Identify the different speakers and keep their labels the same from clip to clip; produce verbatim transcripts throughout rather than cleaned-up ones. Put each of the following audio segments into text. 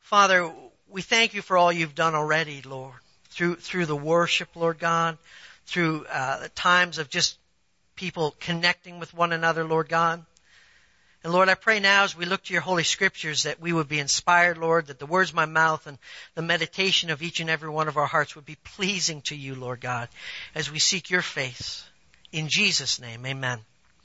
Speaker 1: Father, we thank you for all you've done already, Lord, through through the worship, Lord God, through uh, the times of just people connecting with one another, Lord God. And Lord, I pray now as we look to your Holy Scriptures that we would be inspired, Lord, that the words of my mouth and the meditation of each and every one of our hearts would be pleasing to you, Lord God, as we seek your face. In Jesus' name, amen.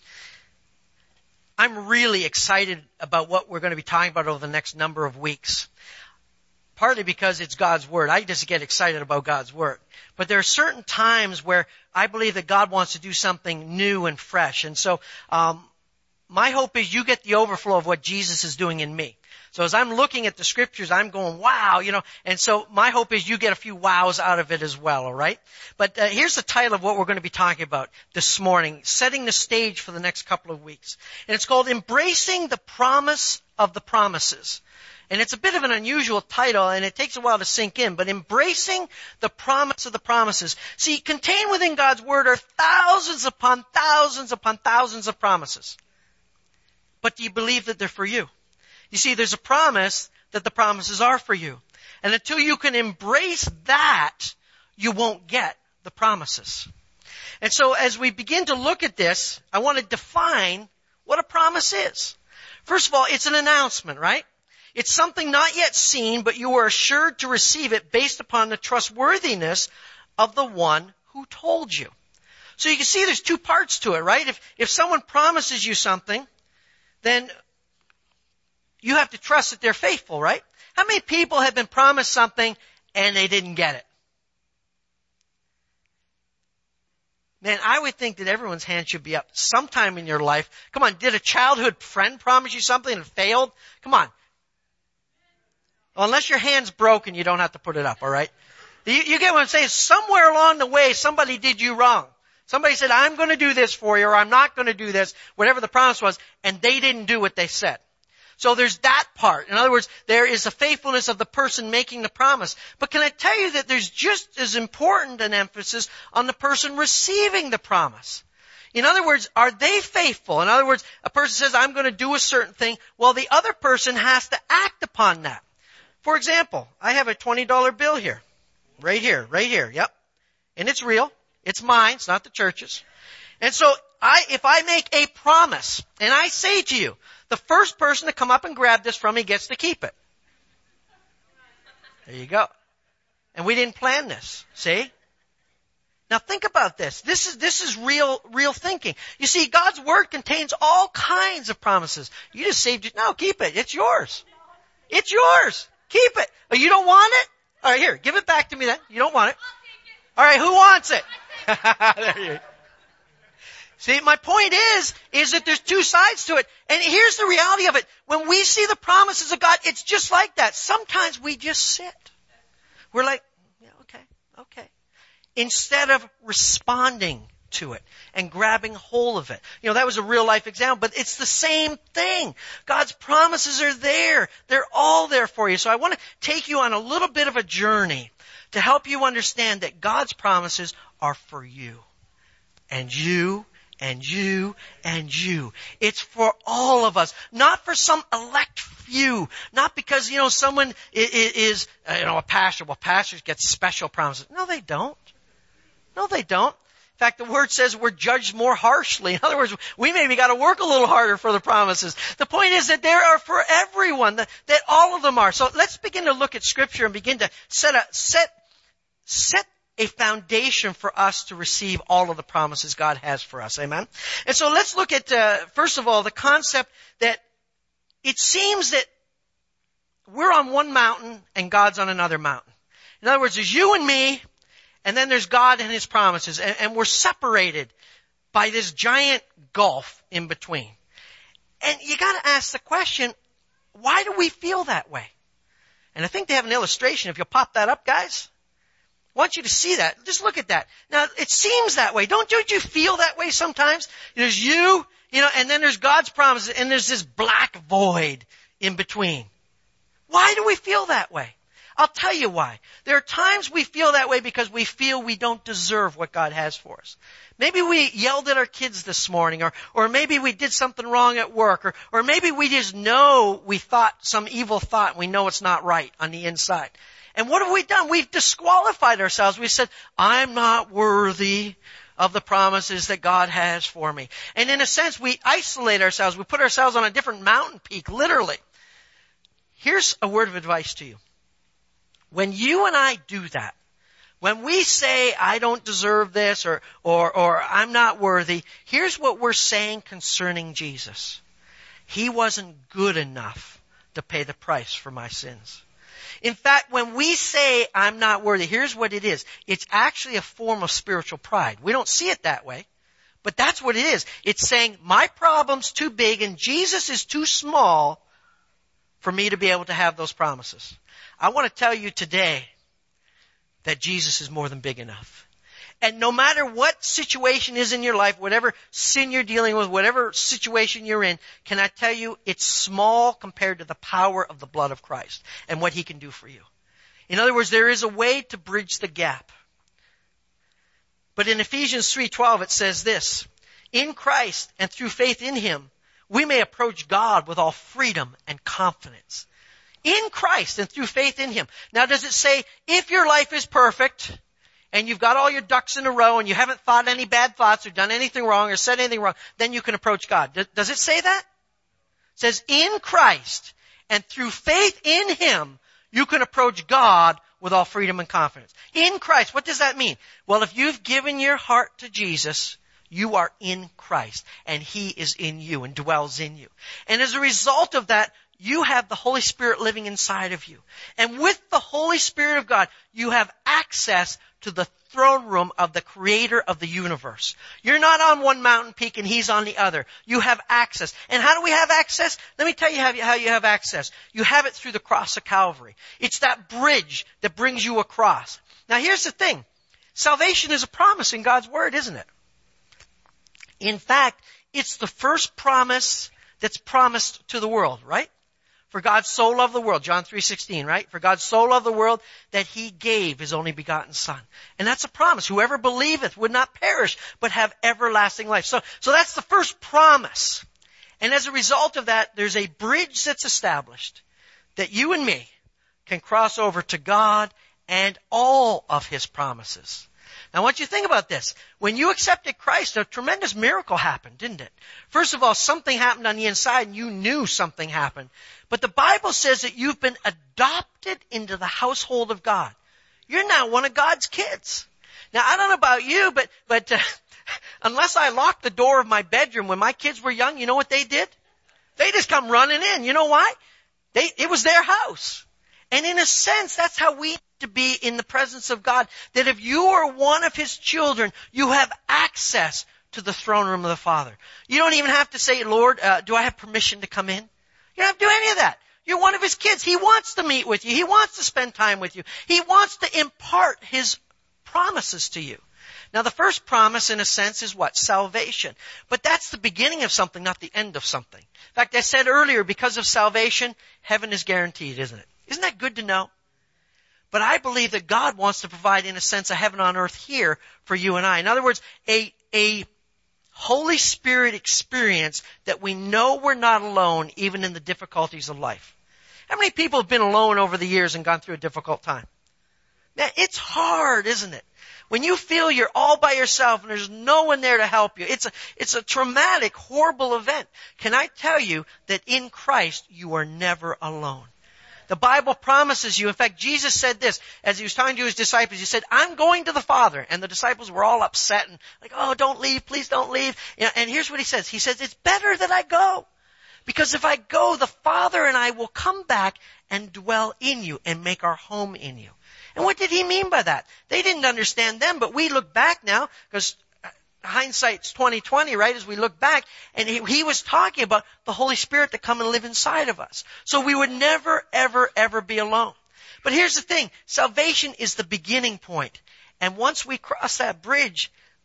Speaker 1: I'm really excited about what we're going to be talking about over the next number of weeks. Partly because it's God's Word. I just get excited about God's Word. But there are certain times where I believe that God wants to do something new and fresh. And so, um, my hope is you get the overflow of what Jesus is doing in me. So as I'm looking at the Scriptures, I'm going, wow, you know, and so my hope is you get a few wows out of it as well, all right? But uh, here's the title of what we're going to be talking about this morning, setting the stage for the next couple of weeks. And it's called Embracing the Promise of the Promises. And it's a bit of an unusual title, and it takes a while to sink in, but embracing the promise of the promises. See, contained within God's Word are thousands upon thousands upon thousands of promises. But do you believe that they're for you? You see, there's a promise that the promises are for you. And until you can embrace that, you won't get the promises. And so as we begin to look at this, I want to define what a promise is. First of all, it's an announcement, right? It's something not yet seen, but you are assured to receive it based upon the trustworthiness of the one who told you. So you can see there's two parts to it, right? If, if someone promises you something, then you have to trust that they're faithful, right? How many people have been promised something and they didn't get it? Man, I would think that everyone's hand should be up sometime in your life. Come on, did a childhood friend promise you something and it failed? Come on. Well, unless your hand's broken, you don't have to put it up, all right? You, you get what I'm saying? Somewhere along the way, somebody did you wrong. Somebody said, I'm going to do this for you, or I'm not going to do this, whatever the promise was, and they didn't do what they said. So there's that part. In other words, there is a faithfulness of the person making the promise. But can I tell you that there's just as important an emphasis on the person receiving the promise? In other words, are they faithful? In other words, a person says, I'm going to do a certain thing. Well, the other person has to act upon that. For example, I have a twenty dollar bill here. Right here, right here, yep. And it's real. It's mine. It's not the church's. And so I, if I make a promise and I say to you, the first person to come up and grab this from me gets to keep it. There you go. And we didn't plan this. See? Now think about this. This is, this is real, real thinking. You see, God's Word contains all kinds of promises. You just saved it. No, keep it. It's yours. It's yours. Keep it. Oh, you don't want it? All right, here. Give it back to me then. You don't want it. All right, who wants it? There you go. See, my point is, is that there's two sides to it. And here's the reality of it. When we see the promises of God, it's just like that. Sometimes we just sit. We're like, yeah, okay, okay. Instead of responding to it and grabbing hold of it. You know, that was a real life example, but it's the same thing. God's promises are there. They're all there for you. So I want to take you on a little bit of a journey to help you understand that God's promises are for you. And you and you and you. It's for all of us, not for some elect few, not because, you know, someone is, you know, a pastor. Well, pastors get special promises. No, they don't. No, they don't. In fact, the Word says we're judged more harshly. In other words, we maybe got to work a little harder for the promises. The point is that they are for everyone, that, that all of them are. So let's begin to look at Scripture and begin to set a, set, set a foundation for us to receive all of the promises God has for us. Amen? And so let's look at, uh, first of all, the concept that it seems that we're on one mountain and God's on another mountain. In other words, there's you and me, and then there's God and His promises, and, and we're separated by this giant gulf in between. And you got to ask the question, why do we feel that way? And I think they have an illustration. If you'll pop that up, guys. I want you to see that. Just look at that. Now, it seems that way. Don't, don't you feel that way sometimes? There's you, you know, and then there's God's promises, and there's this black void in between. Why do we feel that way? I'll tell you why. There are times we feel that way because we feel we don't deserve what God has for us. Maybe we yelled at our kids this morning, or, or maybe we did something wrong at work, or, or maybe we just know we thought some evil thought and we know it's not right on the inside. And what have we done? We've disqualified ourselves. We've said, I'm not worthy of the promises that God has for me. And in a sense, we isolate ourselves. We put ourselves on a different mountain peak, literally. Here's a word of advice to you. When you and I do that, when we say, I don't deserve this, or, or, or I'm not worthy, here's what we're saying concerning Jesus. He wasn't good enough to pay the price for my sins. In fact, when we say, I'm not worthy, here's what it is. It's actually a form of spiritual pride. We don't see it that way, but that's what it is. It's saying, my problem's too big and Jesus is too small for me to be able to have those promises. I want to tell you today that Jesus is more than big enough. And no matter what situation is in your life, whatever sin you're dealing with, whatever situation you're in, can I tell you, it's small compared to the power of the blood of Christ and what He can do for you. In other words, there is a way to bridge the gap. But in Ephesians three twelve it says this, in Christ and through faith in Him, we may approach God with all freedom and confidence. In Christ and through faith in Him. Now does it say, if your life is perfect, and you've got all your ducks in a row, and you haven't thought any bad thoughts, or done anything wrong, or said anything wrong, then you can approach God? Does it say that? It says, in Christ and through faith in Him, you can approach God with all freedom and confidence. In Christ, what does that mean? Well, if you've given your heart to Jesus, you are in Christ, and He is in you and dwells in you. And as a result of that, you have the Holy Spirit living inside of you. And with the Holy Spirit of God, you have access to the throne room of the Creator of the universe. You're not on one mountain peak and He's on the other. You have access. And how do we have access? Let me tell you how you, how you have access. You have it through the cross of Calvary. It's that bridge that brings you across. Now here's the thing. Salvation is a promise in God's Word, isn't it? In fact, it's the first promise that's promised to the world, right? For God so loved the world, John three sixteen, right? For God so loved the world that He gave His only begotten Son. And that's a promise. Whoever believeth would not perish, but have everlasting life. So, so that's the first promise. And as a result of that, there's a bridge that's established that you and me can cross over to God and all of His promises. Now I want you to think about this. When you accepted Christ, a tremendous miracle happened, didn't it? First of all, something happened on the inside and you knew something happened. But the Bible says that you've been adopted into the household of God. You're now one of God's kids. Now I don't know about you, but, but uh, unless I locked the door of my bedroom when my kids were young, you know what they did? They just come running in. You know why? They, it was their house. And in a sense, that's how we need to be in the presence of God. That if you are one of His children, you have access to the throne room of the Father. You don't even have to say, Lord, uh, do I have permission to come in? You don't have to do any of that. You're one of His kids. He wants to meet with you. He wants to spend time with you. He wants to impart His promises to you. Now the first promise, in a sense, is what? Salvation. But that's the beginning of something, not the end of something. In fact, I said earlier, because of salvation, heaven is guaranteed, isn't it? Isn't that good to know? But I believe that God wants to provide, in a sense, a heaven on earth here for you and I. In other words, a, a Holy Spirit experience that we know we're not alone even in the difficulties of life. How many people have been alone over the years and gone through a difficult time? Now, it's hard, isn't it? When you feel you're all by yourself and there's no one there to help you, it's a, it's a traumatic, horrible event. Can I tell you that in Christ you are never alone? The Bible promises you. In fact, Jesus said this as He was talking to His disciples. He said, I'm going to the Father. And the disciples were all upset and like, oh, don't leave. Please don't leave. You know, and here's what He says. He says, it's better that I go. Because if I go, the Father and I will come back and dwell in you and make our home in you. And what did He mean by that? They didn't understand then, but we look back now because hindsight's twenty twenty, right? As we look back, and he, he was talking about the Holy Spirit to come and live inside of us. So we would never, ever, ever be alone. But here's the thing. Salvation is the beginning point. And once we cross that bridge,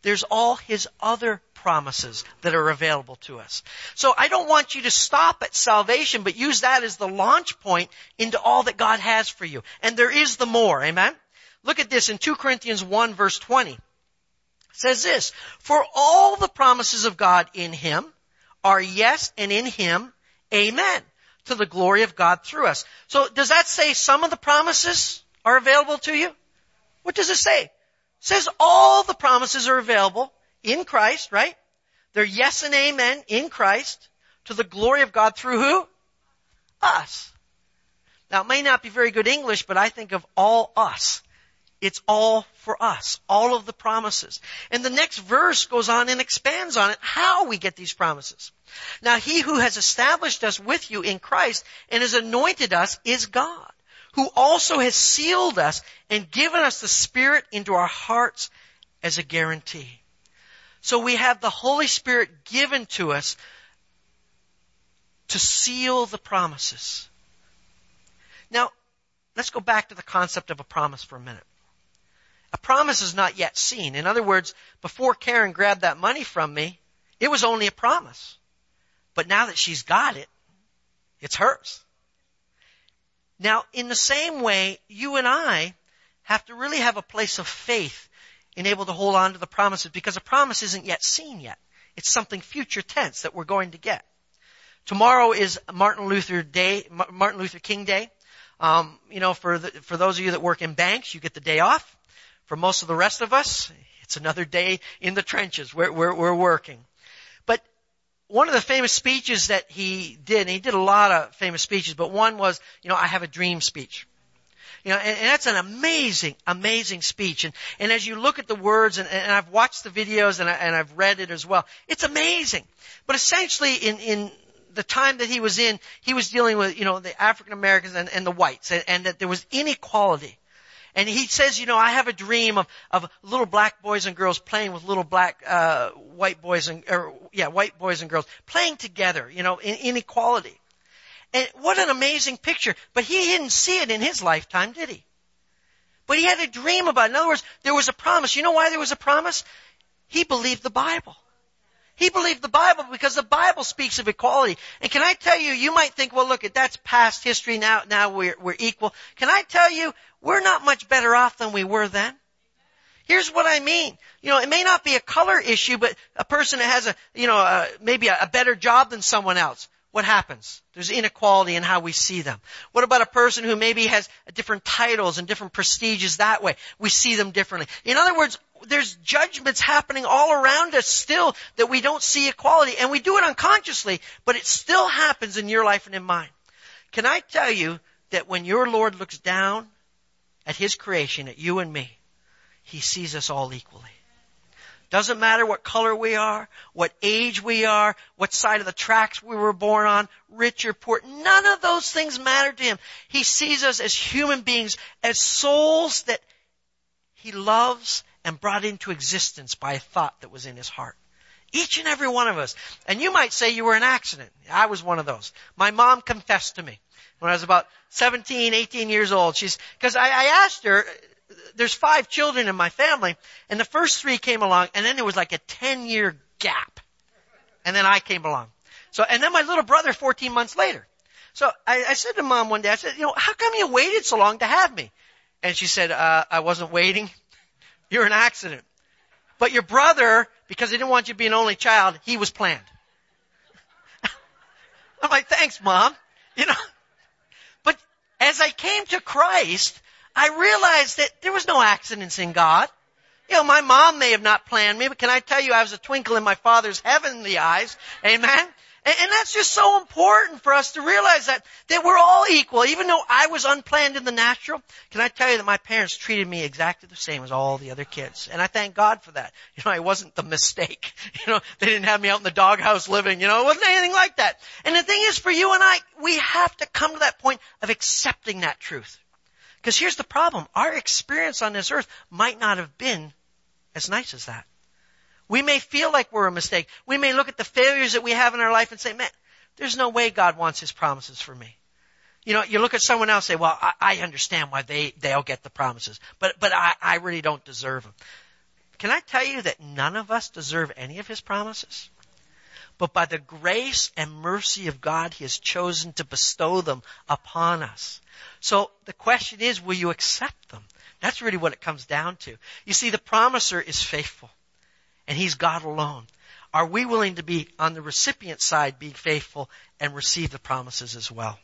Speaker 1: there's all his other promises that are available to us. So I don't want you to stop at salvation, but use that as the launch point into all that God has for you. And there is the more. Amen? Look at this in two Corinthians one verse twenty. It says this, for all the promises of God in him are yes, and in him, amen, to the glory of God through us. So does that say some of the promises are available to you? What does it say? It says all the promises are available in Christ, right? They're yes and amen in Christ to the glory of God through who? Us. Now, it may not be very good English, but I think of all us. It's all for us. All of the promises. And the next verse goes on and expands on it, how we get these promises. Now, he who has established us with you in Christ and has anointed us is God, who also has sealed us and given us the Spirit into our hearts as a guarantee. So we have the Holy Spirit given to us to seal the promises. Now, let's go back to the concept of a promise for a minute. A promise is not yet seen. In other words, before Karen grabbed that money from me, it was only a promise. But now that she's got it, it's hers. Now, in the same way, you and I have to really have a place of faith in able to hold on to the promises, because a promise isn't yet seen yet. It's something future tense that we're going to get. Tomorrow is Martin Luther Day, Martin Luther King Day. Um, you know, for the, for those of you that work in banks, you get the day off. For most of the rest of us, it's another day in the trenches. We're, we're, we're working. But one of the famous speeches that he did, and he did a lot of famous speeches, but one was, you know, I have a dream speech. You know, and, and that's an amazing, amazing speech. And, and as you look at the words, and, and I've watched the videos and, I, and I've read it as well, it's amazing. But essentially, in, in the time that he was in, he was dealing with, you know, the African Americans and, and the whites, and, and that there was inequality. And he says, you know, I have a dream of, of little black boys and girls playing with little black, uh, white boys and, or, yeah, white boys and girls playing together, you know, in inequality. And what an amazing picture. But he didn't see it in his lifetime, did he? But he had a dream about it. In other words, there was a promise. You know why there was a promise? He believed the Bible. He believed the Bible because the Bible speaks of equality. And can I tell you, you might think, well, look, that's past history. Now, now we're, we're equal. Can I tell you, we're not much better off than we were then. Here's what I mean. You know, it may not be a color issue, but a person that has a, you know, a, maybe a, a better job than someone else. What happens? There's inequality in how we see them. What about a person who maybe has different titles and different prestiges that way? We see them differently. In other words, there's judgments happening all around us still that we don't see equality. And we do it unconsciously, but it still happens in your life and in mine. Can I tell you that when your Lord looks down at his creation, at you and me, he sees us all equally. Doesn't matter what color we are, what age we are, what side of the tracks we were born on, rich or poor. None of those things matter to him. He sees us as human beings, as souls that he loves and brought into existence by a thought that was in his heart. Each and every one of us. And you might say you were an accident. I was one of those. My mom confessed to me when I was about seventeen, eighteen years old. She's, because I, I asked her, there's five children in my family, and the first three came along, and then there was like a ten-year gap. And then I came along. So, and then my little brother fourteen months later. So I, I said to Mom one day, I said, you know, how come you waited so long to have me? And she said, uh, I wasn't waiting. You're an accident. But your brother, because he didn't want you to be an only child, he was planned. I'm like, thanks, Mom. You know. But as I came to Christ, I realized that there was no accidents in God. You know, my mom may have not planned me, but can I tell you, I was a twinkle in my Father's heavenly eyes. Amen? And, and that's just so important for us to realize that, that we're all equal. Even though I was unplanned in the natural, can I tell you that my parents treated me exactly the same as all the other kids. And I thank God for that. You know, I wasn't the mistake. You know, they didn't have me out in the doghouse living. You know, it wasn't anything like that. And the thing is, for you and I, we have to come to that point of accepting that truth. Because here's the problem. Our experience on this earth might not have been as nice as that. We may feel like we're a mistake. We may look at the failures that we have in our life and say, man, there's no way God wants his promises for me. You know, you look at someone else and say, well, I, I understand why they, they'll get the promises. But, but I, I really don't deserve them. Can I tell you that none of us deserve any of his promises? But by the grace and mercy of God, he has chosen to bestow them upon us. So the question is, will you accept them? That's really what it comes down to. You see, the promiser is faithful, and he's God alone. Are we willing to be on the recipient side, be faithful, and receive the promises as well?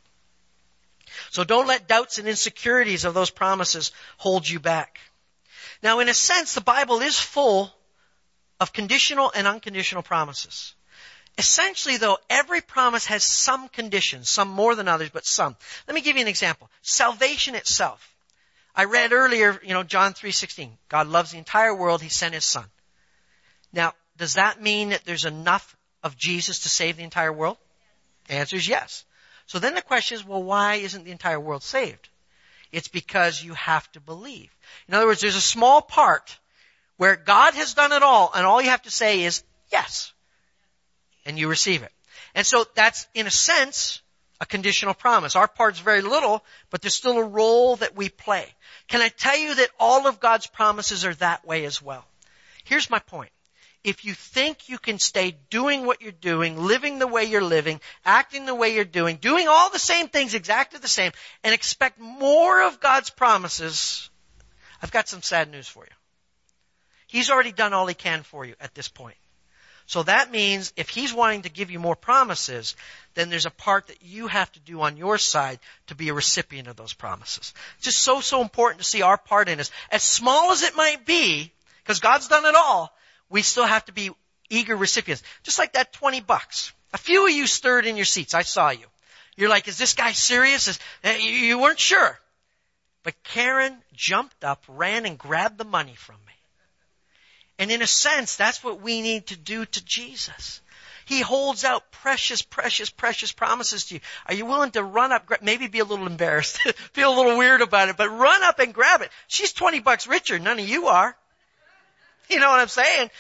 Speaker 1: So don't let doubts and insecurities of those promises hold you back. Now, in a sense, the Bible is full of conditional and unconditional promises. Essentially, though, every promise has some conditions, some more than others, but some. Let me give you an example. Salvation itself. I read earlier, you know, John three sixteen. God loves the entire world. He sent his son. Now, does that mean that there's enough of Jesus to save the entire world? The answer is yes. So then the question is, well, why isn't the entire world saved? It's because you have to believe. In other words, there's a small part where God has done it all, and all you have to say is yes. And you receive it. And so that's, in a sense, a conditional promise. Our part's very little, but there's still a role that we play. Can I tell you that all of God's promises are that way as well? Here's my point. If you think you can stay doing what you're doing, living the way you're living, acting the way you're doing, doing all the same things exactly the same, and expect more of God's promises, I've got some sad news for you. He's already done all he can for you at this point. So that means if he's wanting to give you more promises, then there's a part that you have to do on your side to be a recipient of those promises. It's just so, so important to see our part in this. As small as it might be, because God's done it all, we still have to be eager recipients. Just like that twenty bucks. A few of you stirred in your seats. I saw you. You're like, is this guy serious? Is, you weren't sure. But Karen jumped up, ran, and grabbed the money from me. And in a sense, that's what we need to do to Jesus. He holds out precious, precious, precious promises to you. Are you willing to run up, maybe be a little embarrassed, feel a little weird about it, but run up and grab it? She's twenty bucks richer. None of you are. You know what I'm saying?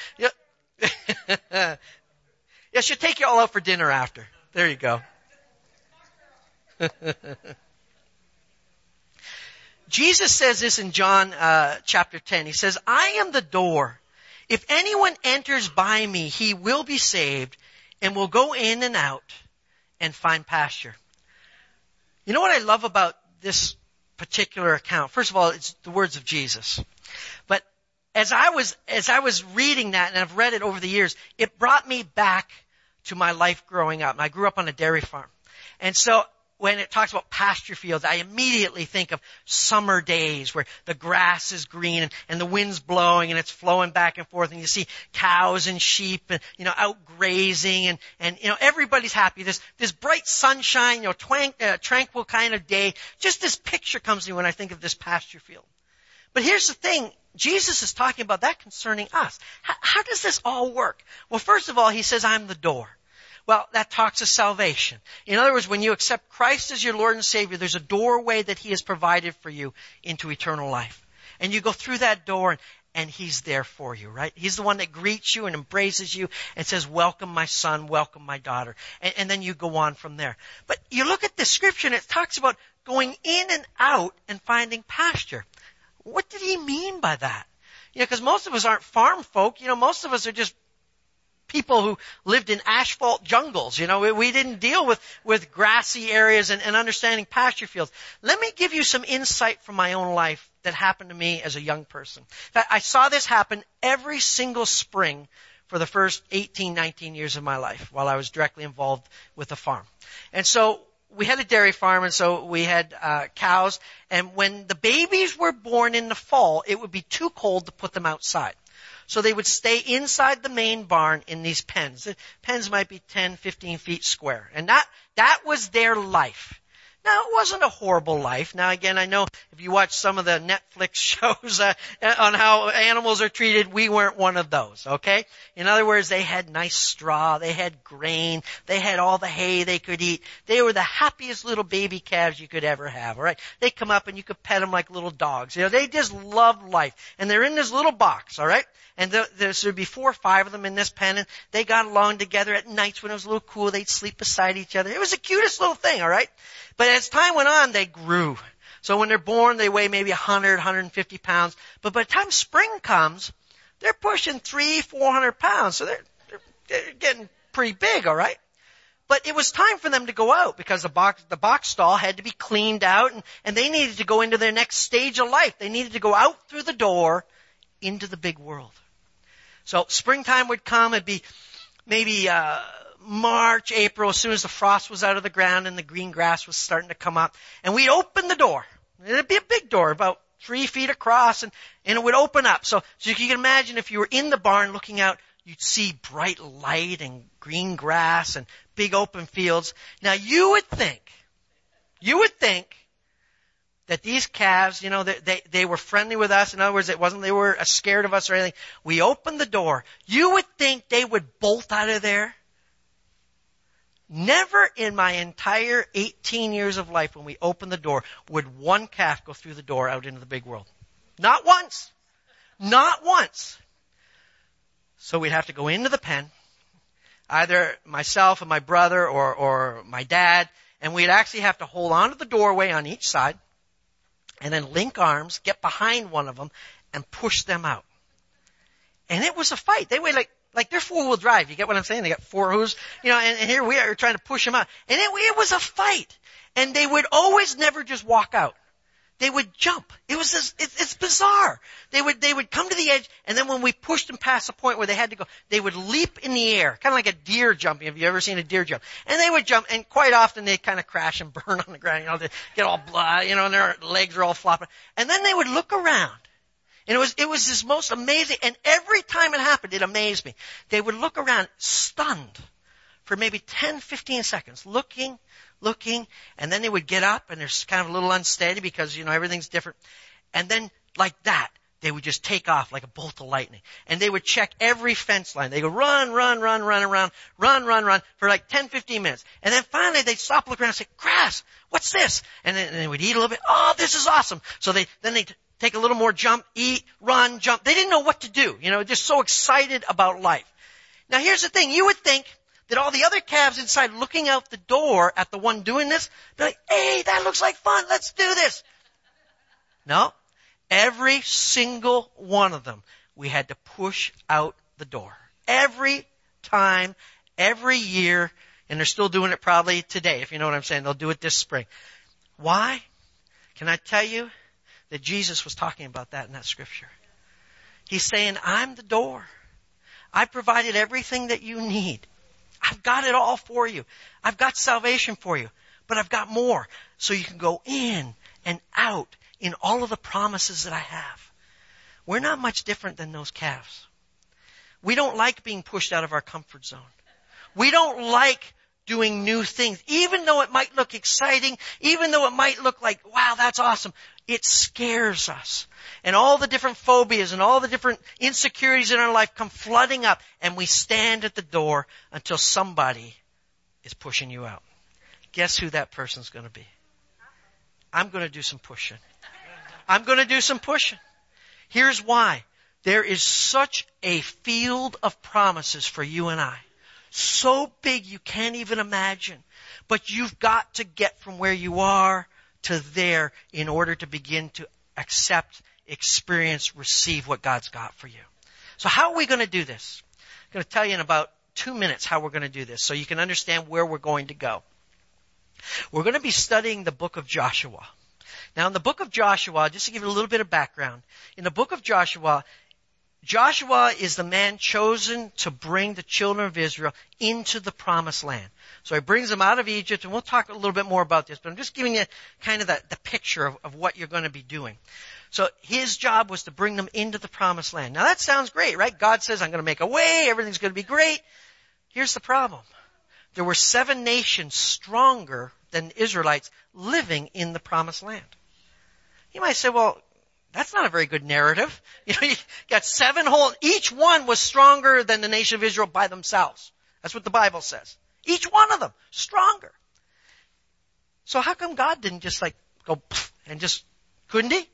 Speaker 1: Yeah, yeah, she'll take you all out for dinner after. There you go. Jesus says this in John uh, chapter ten. He says, I am the door. If anyone enters by me, he will be saved and will go in and out and find pasture. You know what I love about this particular account? First of all, it's the words of Jesus. But as I was, as I was reading that, and I've read it over the years, it brought me back to my life growing up. And I grew up on a dairy farm. And so when it talks about pasture fields, I immediately think of summer days where the grass is green and, and the wind's blowing and it's flowing back and forth, and you see cows and sheep and, you know, out grazing, and, and, you know, everybody's happy. This, this bright sunshine, you know, twang, uh, tranquil kind of day. Just this picture comes to me when I think of this pasture field. But here's the thing. Jesus is talking about that concerning us. How, how does this all work? Well, first of all, he says, I'm the door. Well, that talks of salvation. In other words, when you accept Christ as your Lord and Savior, there's a doorway that he has provided for you into eternal life. And you go through that door, and, and he's there for you, right? He's the one that greets you and embraces you and says, welcome my son, welcome my daughter. And, and then you go on from there. But you look at the scripture, and it talks about going in and out and finding pasture. What did he mean by that? You know, because most of us aren't farm folk. You know, most of us are just people who lived in asphalt jungles. You know, we, we didn't deal with, with grassy areas and, and understanding pasture fields. Let me give you some insight from my own life that happened to me as a young person. I saw this happen every single spring for the first eighteen, nineteen years of my life while I was directly involved with the farm. And so we had a dairy farm, and so we had uh, cows. And when the babies were born in the fall, it would be too cold to put them outside. So they would stay inside the main barn in these pens. The pens might be ten, fifteen feet square. And that, that was their life. Now, it wasn't a horrible life. Now, again, I know if you watch some of the Netflix shows uh, on how animals are treated, we weren't one of those, okay? In other words, they had nice straw, they had grain, they had all the hay they could eat. They were the happiest little baby calves you could ever have, all right? They come up and you could pet them like little dogs. You know, they just loved life. And they're in this little box, all right? And there, there'd be four or five of them in this pen, and they got along together at nights when it was a little cool. They'd sleep beside each other. It was the cutest little thing, all right? But as time went on, they grew. So when they're born, they weigh maybe one hundred, one hundred fifty pounds. But by the time spring comes, they're pushing three, four hundred pounds. So they're, they're, they're getting pretty big, all right? But it was time for them to go out because the box, the box stall had to be cleaned out and, and they needed to go into their next stage of life. They needed to go out through the door into the big world. So springtime would come. It'd be maybe, uh, March, April, as soon as the frost was out of the ground and the green grass was starting to come up. And we'd open the door. It'd be a big door, about three feet across, and, and it would open up. So, so you can imagine if you were in the barn looking out, you'd see bright light and green grass and big open fields. Now you would think, you would think that these calves, you know, they, they, they were friendly with us. In other words, it wasn't they were scared of us or anything. We opened the door. You would think they would bolt out of there. Never in my entire eighteen years of life when we opened the door would one calf go through the door out into the big world. Not once. Not once. So we'd have to go into the pen, either myself and my brother or, or my dad, and we'd actually have to hold on to the doorway on each side and then link arms, get behind one of them, and push them out. And it was a fight. They weighed like Like they're four-wheel drive. You get what I'm saying? They got four hooves. You know, and, and here we are trying to push them out. And it, it was a fight. And they would always never just walk out. They would jump. It was this, it, it's bizarre. They would, they would come to the edge, and then when we pushed them past the point where they had to go, they would leap in the air, kind of like a deer jumping. Have you ever seen a deer jump? And they would jump, and quite often they kind of crash and burn on the ground. You know, they get all blood, you know, and their legs are all flopping. And then they would look around. And it was, it was this most amazing, and every time it happened, it amazed me. They would look around stunned for maybe ten, fifteen seconds, looking, looking, and then they would get up, and they're kind of a little unsteady because, you know, everything's different. And then, like that, they would just take off like a bolt of lightning. And they would check every fence line. They would run, run, run, run around, run, run, run for like ten, fifteen minutes. And then finally they'd stop, look around and say, grass, what's this? And then and they would eat a little bit. Oh, this is awesome. So they, then they'd take a little more jump, eat, run, jump. They didn't know what to do. You know, just so excited about life. Now here's the thing. You would think that all the other calves inside looking out the door at the one doing this, be like, hey, that looks like fun. Let's do this. No. Every single one of them, we had to push out the door. Every time, every year, and they're still doing it probably today, if you know what I'm saying. They'll do it this spring. Why? Can I tell you that Jesus was talking about that in that scripture? He's saying, I'm the door. I provided everything that you need. I've got it all for you. I've got salvation for you. But I've got more. So you can go in and out in all of the promises that I have. We're not much different than those calves. We don't like being pushed out of our comfort zone. We don't like doing new things. Even though it might look exciting, even though it might look like, wow, that's awesome, it scares us. And all the different phobias and all the different insecurities in our life come flooding up, and we stand at the door until somebody is pushing you out. Guess who that person's going to be? I'm going to do some pushing. I'm going to do some pushing. Here's why. There is such a field of promises for you and I. So big you can't even imagine. But you've got to get from where you are to there in order to begin to accept, experience, receive what God's got for you. So how are we going to do this? I'm going to tell you in about two minutes how we're going to do this so you can understand where we're going to go. We're going to be studying the book of Joshua. Now, in the book of Joshua, just to give you a little bit of background, in the book of Joshua, Joshua is the man chosen to bring the children of Israel into the promised land. So he brings them out of Egypt, and we'll talk a little bit more about this, but I'm just giving you kind of the, the picture of, of what you're going to be doing. So his job was to bring them into the promised land. Now that sounds great, right? God says, I'm going to make a way, everything's going to be great. Here's the problem. There were seven nations stronger than the Israelites living in the promised land. You might say, well, that's not a very good narrative. You know, you got seven whole, each one was stronger than the nation of Israel by themselves. That's what the Bible says. Each one of them, stronger. So how come God didn't just like go and just, couldn't he?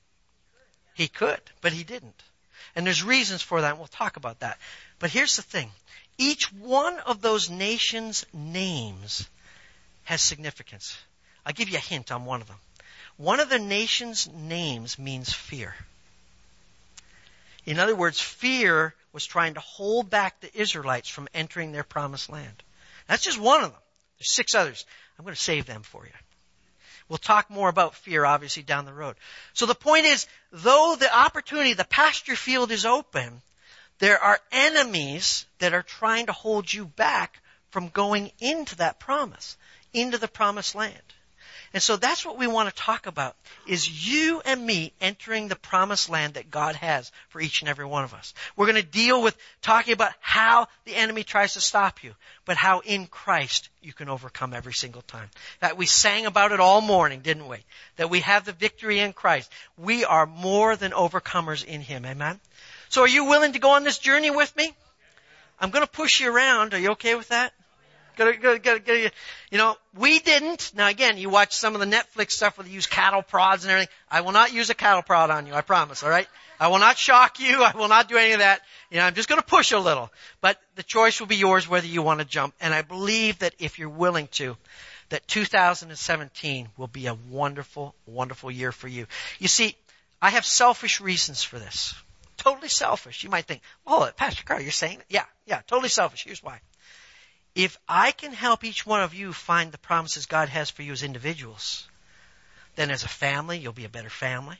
Speaker 1: He could, but he didn't. And there's reasons for that, and we'll talk about that. But here's the thing. Each one of those nations' names has significance. I'll give you a hint on one of them. One of the nations' names means fear. In other words, fear was trying to hold back the Israelites from entering their promised land. That's just one of them. There's six others. I'm going to save them for you. We'll talk more about fear, obviously, down the road. So the point is, though the opportunity, the pasture field is open, there are enemies that are trying to hold you back from going into that promise, into the promised land. And so that's what we want to talk about, is you and me entering the promised land that God has for each and every one of us. We're going to deal with talking about how the enemy tries to stop you, but how in Christ you can overcome every single time. That we sang about it all morning, didn't we? That we have the victory in Christ. We are more than overcomers in Him. Amen? So are you willing to go on this journey with me? I'm going to push you around. Are you okay with that? Gotta, gotta, gotta, gotta, you know, we didn't. Now again, you watch some of the Netflix stuff where they use cattle prods and everything. I will not use a cattle prod on you, I promise, alright? I will not shock you. I will not do any of that. You know, I'm just gonna push a little. But the choice will be yours whether you want to jump. And I believe that if you're willing to, that two thousand seventeen will be a wonderful, wonderful year for you. You see, I have selfish reasons for this. Totally selfish. You might think, oh, Pastor Carl, you're saying that? Yeah, yeah, totally selfish. Here's why. If I can help each one of you find the promises God has for you as individuals, then as a family, you'll be a better family.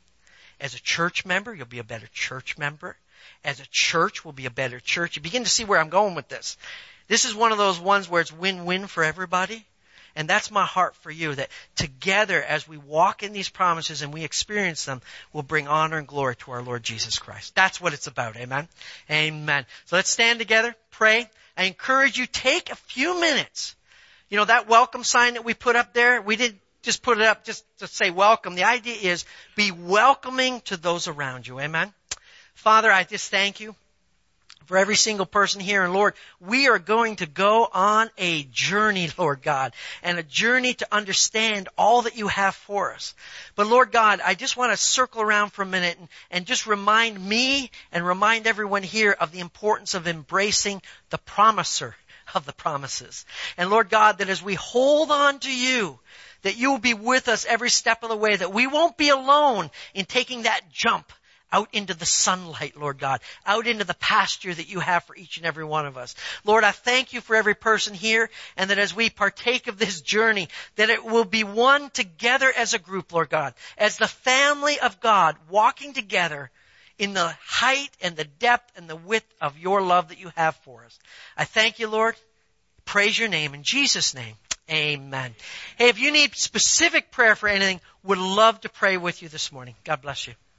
Speaker 1: As a church member, you'll be a better church member. As a church, we'll be a better church. You begin to see where I'm going with this. This is one of those ones where it's win-win for everybody. And that's my heart for you, that together as we walk in these promises and we experience them, we'll bring honor and glory to our Lord Jesus Christ. That's what it's about. Amen? Amen. So let's stand together, pray. I encourage you, take a few minutes. You know, that welcome sign that we put up there, we didn't just put it up just to say welcome. The idea is be welcoming to those around you. Amen? Father, I just thank you for every single person here. And Lord, we are going to go on a journey, Lord God, and a journey to understand all that you have for us. But Lord God, I just want to circle around for a minute and, and just remind me and remind everyone here of the importance of embracing the promiser of the promises. And Lord God, that as we hold on to you, that you will be with us every step of the way, that we won't be alone in taking that jump out into the sunlight, Lord God, out into the pasture that you have for each and every one of us. Lord, I thank you for every person here, and that as we partake of this journey, that it will be one together as a group, Lord God, as the family of God, walking together in the height and the depth and the width of your love that you have for us. I thank you, Lord. Praise your name in Jesus' name. Amen. Hey, if you need specific prayer for anything, would love to pray with you this morning. God bless you.